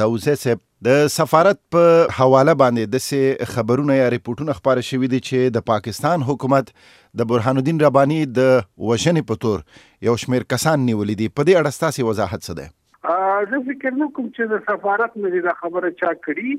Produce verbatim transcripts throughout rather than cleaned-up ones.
داوزی صاحب، د سفارت په حواله باندې داسې خبرونه یا ریپورټونه خپاره شوي دي چې د پاکستان حکومت د برهان الدین رباني د وژنې په تور یو شمېر کسان نیولي دي. په دې اړه ستاسې وضاحت څه دی؟ زه فکر نه کوم چې د سفارت نه دا خبره چا کړي.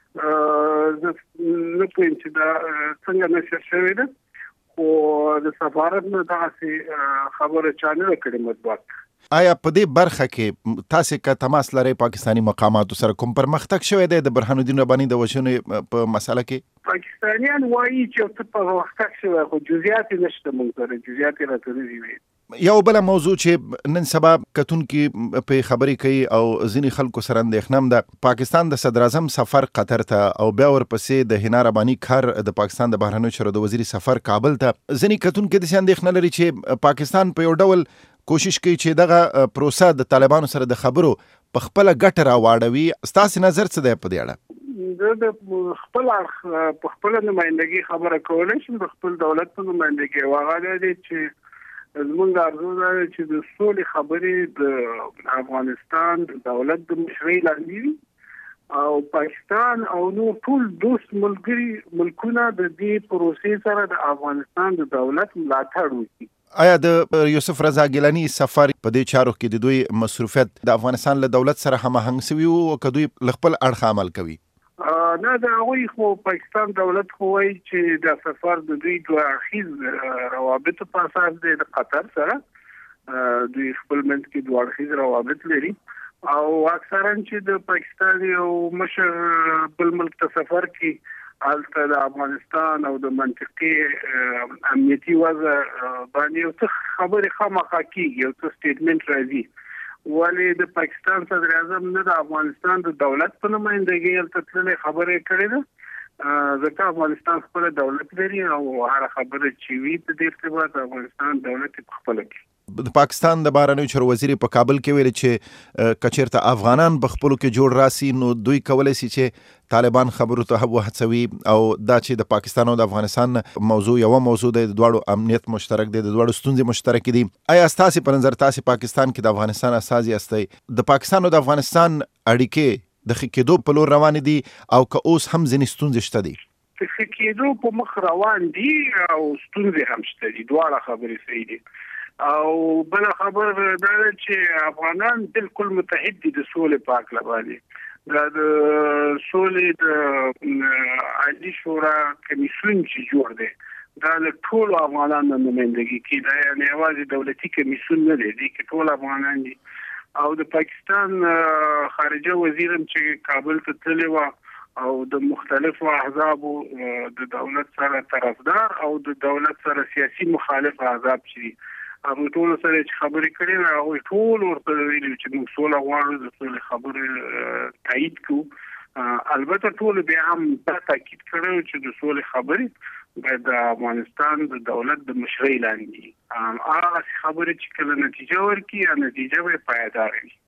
زه نه پوهیم چې دا څنګه نشر شوې ده، خو د سفارت نه دغسې خبره چا نه ده کړې مطبوعات. آیا په دې برخه کې تاسې که تماس لرئ پاکستاني مقاماتو سره کوم پرمختګ شوی دی د برهان الدین رباني د وژنې په مسله کې؟ پاکستانیان وایي چې یو څه پرمختګ شوی، خو جزئیات یې نشته موږ سره، جزئیات یې راته نه دي ویلي. یو بله موضوع چې نن سبا کتونکي په خبرې کوي او ځینې خلکو سره اندېښنه هم ده، پاکستان د صدر اعظم سفر قطر ته او بیا ورپسې د حنا رباني کار د پاکستان د بهرنیو چارو د وزیر سفر کابل ته. ځینې کتونکي داسې اندېښنه لري چې پاکستان په یو ډول کوشش کوي چې دغه پروسه د طالبانو سره د خبرو په خپله ګټه راواړوي. ستاسې نظر څه دی په دې اړه؟ زه د خپل اړخ په خپله نمایندګي خبره کولی شم، د خپل دولت په نمایندګي. او هغه دا دی چې زموږ ارزو دا دی چې د سولې خبرې د افغانستان د دولت د مشرۍ لاندې وي او پاکستان او نور ټول دوست ملګري ملکونه د دې پروسې سره د افغانستان د دولت ملاتړ وکړي. آیا د یوسف رضا ګیلاني سفر په دې چارو کې د دوی مصروفیت د افغانستان له دولت سره هماهنګ شوي وو او که دوی له خپل اړخه عمل کوي؟ نه، د هغوی خو پاکستان دولت خو وایي چې دا سفر د دوی دوه اړخیز روابطو په اساس دی د قطر سره. دوی خپل منځ کې دوه اړخیز روابط لري او اکثرا چې د پاکستان یو مشر بل ملک ته سفر کوي، هلته د افغانستان او د منطقې امنیتي وضع باندې یو څه خبرې خامخا کېږي، یو څه سټیټمنټ راځي. ولې د پاکستان صدر اعظم نه د افغانستان د دولت په نمایندګۍ هلته تللی خبره یې کړې ده، ځکه افغانستان خپله دولت لري او هره خبره چې وي په دې ارتباط افغانستان دولت یې په خپله کوي. د پاکستان د بهرنیو چارو وزیر په کابل کې ویل چې که چېرته افغانان په خپلو کې جوړ راسي نو دوی کولی شي چې طالبان خبرو ته وهڅوي، او دا چې د پاکستان او د افغانستان موضوع یوه موضوع دی، د دواړو امنیت مشترک دی، د دواړو ستونزې مشترکې دي. آیا ستاسې په نظر تاسې پاکستان کې د افغانستان استازي یاستئ، د پاکستان او د افغانستان اړیکې د ښه کېدو په لور روانې دي او که اوس هم ځینې ستونزې شته دي؟ د ښه کېدو په مخ روان دي او ستونزې هم شته دي، دواړه خبرې صحیح دي. او بل خبر دا ده چې افغانان بالکل متحد دي د سولې په هکله باندې. دا د سولې د عالي شورا کمیسیون چې جوړ دی دا د ټولو افغانانو نمایندګي کوي، دا یعنې یوازې دولتي کمیسیون نه دی، دې کې ټول افغانان دي. او د پاکستان خارجه وزیر هم چې کابل ته تللی وه او د مختلفو احزابو د دولت سره طرفدار او د دولت سره سیاسي مخالف احزاب چې دي هغوی ټولو سره چې خبرې کړې وې، هغوی ټول ورته ویلي چې موږ سوله غواړو، د سولې خبرې تایید کړو. البته ټولو بیا هم دا تاکید کړی چې د سولې خبرې باید د افغانستان د دولت د مشرۍ لاندې وي. هغه خبرې چې کله نتیجه ورکړي، نتیجه به یې پایداره وي.